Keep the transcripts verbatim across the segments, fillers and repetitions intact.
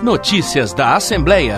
Notícias da Assembleia.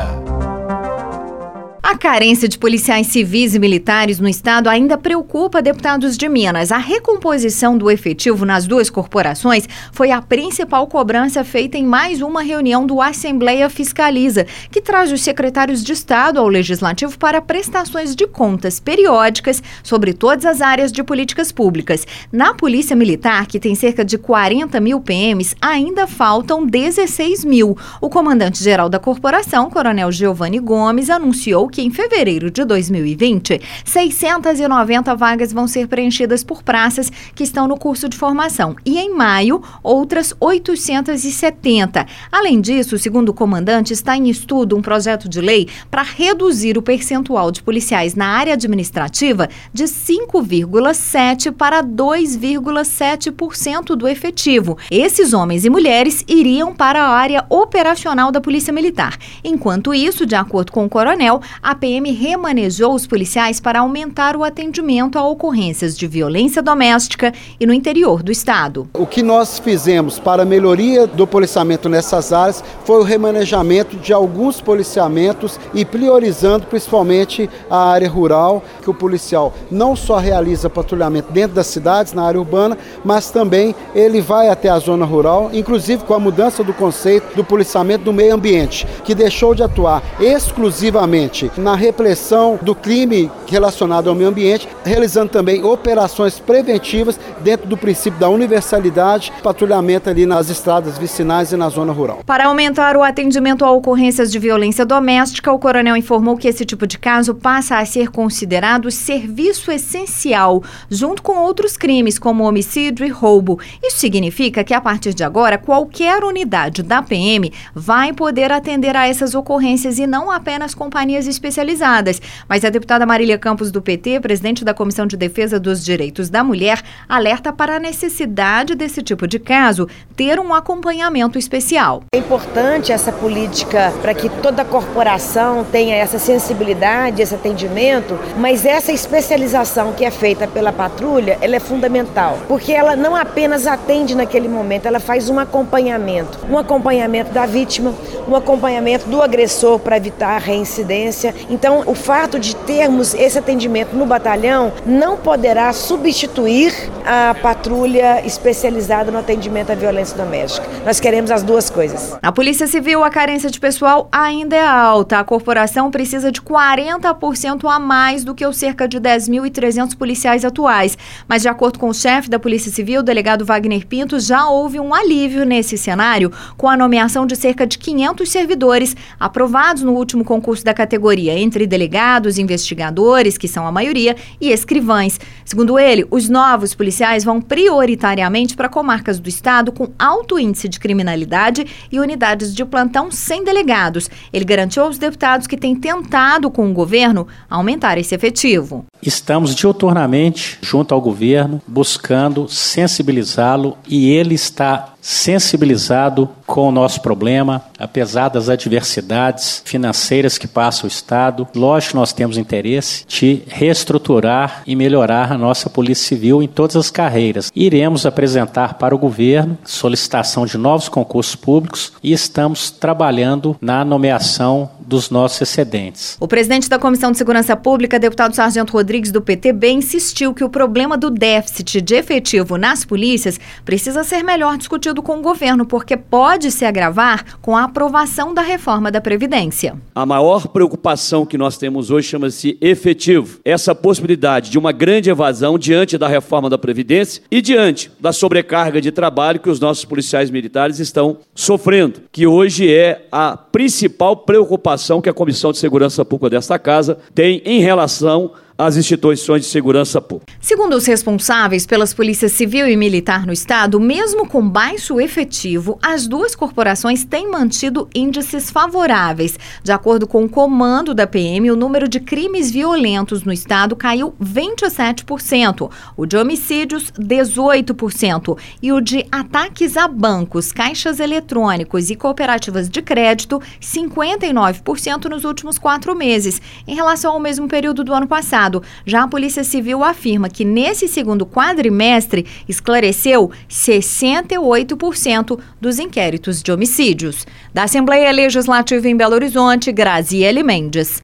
A carência de policiais civis e militares no estado ainda preocupa deputados de Minas. A recomposição do efetivo nas duas corporações foi a principal cobrança feita em mais uma reunião do Assembleia Fiscaliza, que traz os secretários de Estado ao Legislativo para prestações de contas periódicas sobre todas as áreas de políticas públicas. Na Polícia Militar, que tem cerca de quarenta mil P Ms, ainda faltam dezesseis mil. O comandante-geral da corporação, Coronel Giovanni Gomes, anunciou que que em fevereiro de dois mil e vinte, seiscentas e noventa vagas vão ser preenchidas por praças que estão no curso de formação e em maio, outras oitocentas e setenta. Além disso, segundo o comandante, está em estudo um projeto de lei para reduzir o percentual de policiais na área administrativa de cinco vírgula sete por cento para dois vírgula sete por cento do efetivo. Esses homens e mulheres iriam para a área operacional da Polícia Militar. Enquanto isso, de acordo com o coronel, a P M remanejou os policiais para aumentar o atendimento a ocorrências de violência doméstica e no interior do estado. O que nós fizemos para a melhoria do policiamento nessas áreas foi o remanejamento de alguns policiamentos e priorizando principalmente a área rural, que o policial não só realiza patrulhamento dentro das cidades, na área urbana, mas também ele vai até a zona rural, inclusive com a mudança do conceito do policiamento do meio ambiente, que deixou de atuar exclusivamente na repressão do crime relacionado ao meio ambiente, realizando também operações preventivas dentro do princípio da universalidade, patrulhamento ali nas estradas vicinais e na zona rural. Para aumentar o atendimento a ocorrências de violência doméstica, o coronel informou que esse tipo de caso passa a ser considerado serviço essencial, junto com outros crimes como homicídio e roubo. Isso significa que, a partir de agora, qualquer unidade da P M vai poder atender a essas ocorrências e não apenas companhias especializadas. Mas a deputada Marília Campos, do P T, presidente da Comissão de Defesa dos Direitos da Mulher, alerta para a necessidade desse tipo de caso ter um acompanhamento especial. É importante essa política para que toda a corporação tenha essa sensibilidade, esse atendimento, mas essa especialização que é feita pela patrulha, ela é fundamental, porque ela não apenas atende naquele momento, ela faz um acompanhamento, um acompanhamento da vítima, um acompanhamento do agressor para evitar a reincidência. Então, o fato de termos esse atendimento no batalhão não poderá substituir a patrulha especializada no atendimento à violência doméstica. Nós queremos as duas coisas. Na Polícia Civil, a carência de pessoal ainda é alta. A corporação precisa de quarenta por cento a mais do que os cerca de dez mil e trezentos policiais atuais. Mas, de acordo com o chefe da Polícia Civil, o delegado Wagner Pinto, já houve um alívio nesse cenário com a nomeação de cerca de quinhentos servidores aprovados no último concurso da categoria, entre delegados, investigadores, que são a maioria, e escrivães. Segundo ele, os novos policiais vão prioritariamente para comarcas do estado com alto índice de criminalidade e unidades de plantão sem delegados. Ele garantiu aos deputados que têm tentado com o governo aumentar esse efetivo. Estamos diuturnamente junto ao governo, buscando sensibilizá-lo, e ele está sensibilizado com o nosso problema, apesar das adversidades financeiras que passa o Estado. Lógico que nós temos interesse de reestruturar e melhorar a nossa Polícia Civil em todas as carreiras. Iremos apresentar para o governo solicitação de novos concursos públicos e estamos trabalhando na nomeação dos nossos excedentes. O presidente da Comissão de Segurança Pública, deputado Sargento Rodrigues, do P T B, insistiu que o problema do déficit de efetivo nas polícias precisa ser melhor discutido com o governo, porque pode se agravar com a aprovação da reforma da Previdência. A maior preocupação que nós temos hoje chama-se efetivo. Essa possibilidade de uma grande evasão diante da reforma da Previdência e diante da sobrecarga de trabalho que os nossos policiais militares estão sofrendo, que hoje é a principal preocupação que a Comissão de Segurança Pública desta casa tem em relação às instituições de segurança pública. Segundo os responsáveis pelas polícias civil e militar no estado, mesmo com baixo efetivo, as duas corporações têm mantido índices favoráveis. De acordo com o comando da P M, o número de crimes violentos no estado caiu vinte e sete por cento, o de homicídios dezoito por cento e o de ataques a bancos, caixas eletrônicos e cooperativas de crédito cinquenta e nove por cento nos últimos quatro meses, em relação ao mesmo período do ano passado. Já a Polícia Civil afirma que nesse segundo quadrimestre esclareceu sessenta e oito por cento dos inquéritos de homicídios. Da Assembleia Legislativa em Belo Horizonte, Graziele Mendes.